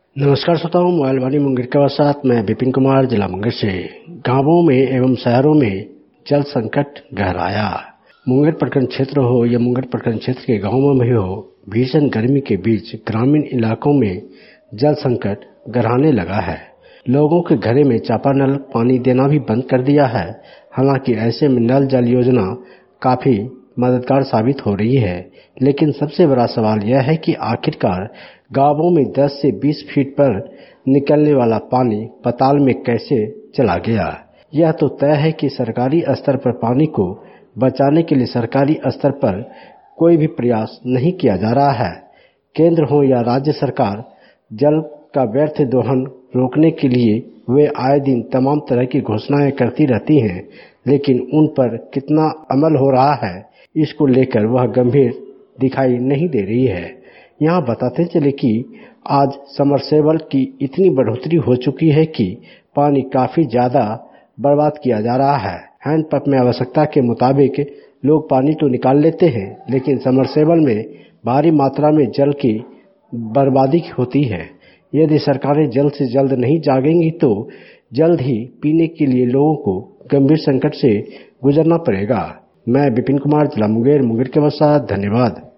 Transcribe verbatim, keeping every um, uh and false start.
नमस्कार श्रोताओं, मोबाइल वाणी मुंगेर के साथ मैं विपिन कुमार, जिला मुंगेर से। गांवों में एवं शहरों में जल संकट गहराया। मुंगेर प्रखंड क्षेत्र हो या मुंगेर प्रखंड क्षेत्र के गांवों में हो, भीषण गर्मी के बीच ग्रामीण इलाकों में जल संकट गहराने लगा है। लोगों के घरों में चापानल पानी देना भी बंद कर दिया है। हालांकि ऐसे में नल जल योजना काफी मददगार साबित हो रही है, लेकिन सबसे बड़ा सवाल यह है कि आखिरकार गांवों में दस से बीस फीट पर निकलने वाला पानी पाताल में कैसे चला गया। यह तो तय है कि सरकारी स्तर पर पानी को बचाने के लिए सरकारी स्तर पर कोई भी प्रयास नहीं किया जा रहा है। केंद्र हो या राज्य सरकार, जल का व्यर्थ दोहन रोकने के लिए वे आए दिन तमाम तरह की घोषणाएं करती रहती हैं, लेकिन उन पर कितना अमल हो रहा है, इसको लेकर वह गंभीर दिखाई नहीं दे रही है। यहाँ बताते चले कि आज समरसेबल की इतनी बढ़ोतरी हो चुकी है कि पानी काफी ज्यादा बर्बाद किया जा रहा है। हैंडपंप में आवश्यकता के मुताबिक लोग पानी तो निकाल लेते हैं, लेकिन समरसेबल में भारी मात्रा में जल की बर्बादी होती है। यदि सरकारें जल्द से जल्द नहीं जागेंगी तो जल्द ही पीने के लिए लोगों को गंभीर संकट से गुजरना पड़ेगा। मैं विपिन कुमार, जिला मुंगेर, मुंगेर के साथ। धन्यवाद।